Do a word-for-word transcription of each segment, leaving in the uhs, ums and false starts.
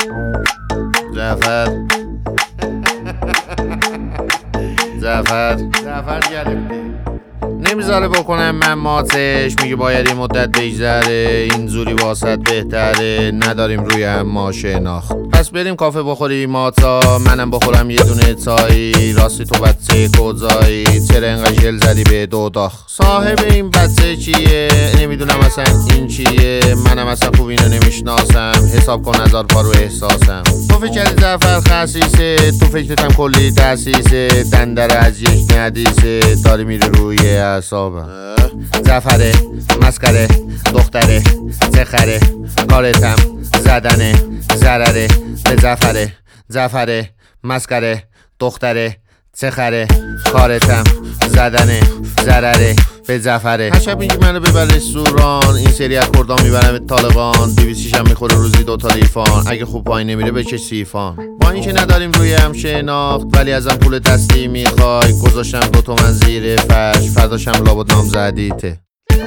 زعفر زعفر زعفر گرفتی نمیذاره بکنم من ماتش، میگه باید این مدت بگذره، این زوری واسط بهتره، نداریم روی هم ما شناخت. پس بریم کافه بخوری ماتا، منم بخورم یه دونه تایی، راستی تو بچه کجایی، چرا انقدر ژل زدی به دوداخ؟ صاحب این بچه کیه؟ نمیدونم اصلا این چیه، منم اصلا خوب اینو نمیشناسم، حساب کن هزار پا رو احساسم. تو فکر کردی زعفر خسیسه، تو فکرتم کلی دسیسه، دندره از یک ندیسه، داری میری روی اعصابم. زعفره مسخره دختره چخره، کارتم زدنه ضرره به زعفره. زعفره مسخره دختره چخره، کارتم زدنه ضرره به زعفره. هر شب میگی منو ببر رستوران، این سری از کردان میبرم به طالبان، دویست شیشم میخوره روزی دوتا لیفان، اگه خوب پایین نمیره بکش سیفان. با اینکه نداریم روی هم شناخت، ولی ازم پول دستی میخوای، گذاشتم دو تومن زیر فرش، فرداشم لابد نام زدیته.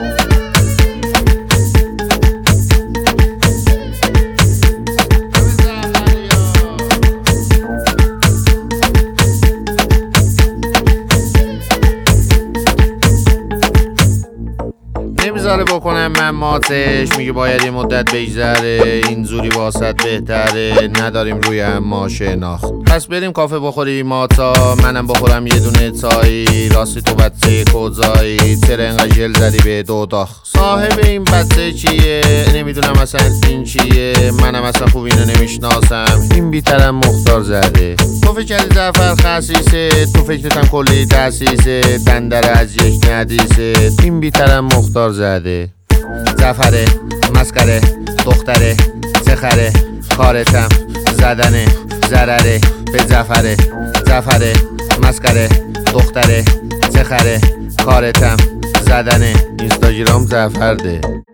نمیذاره بکنم من ماتش، میگه باید این مدت بگذره، این زوری واسط بهتره، نداریم روی هم ما شناخت. پس بریم کافه بخوری ماتا، منم بخورم یه دونه تایی، راستی تو بچه کجایی، چرا انقدر ژل زدی به دوداخ؟ صاحب این بچه کیه؟ نمیدونم اصلا این چیه، منم اصلا خوب اینو نمیشناسم، این بیترم مختار زده. تو فکر کردی زعفر خسیسه، تو فکرتم کلی دسیسه، دندره از یک ندیسه، این بیترم مختار زده. زعفره مسخره دختره چخره، کارتم زدنه ضرره به زعفره. زعفره مسخره دختره چخره، کارتم زدنه اینستاگرام زعفر ده.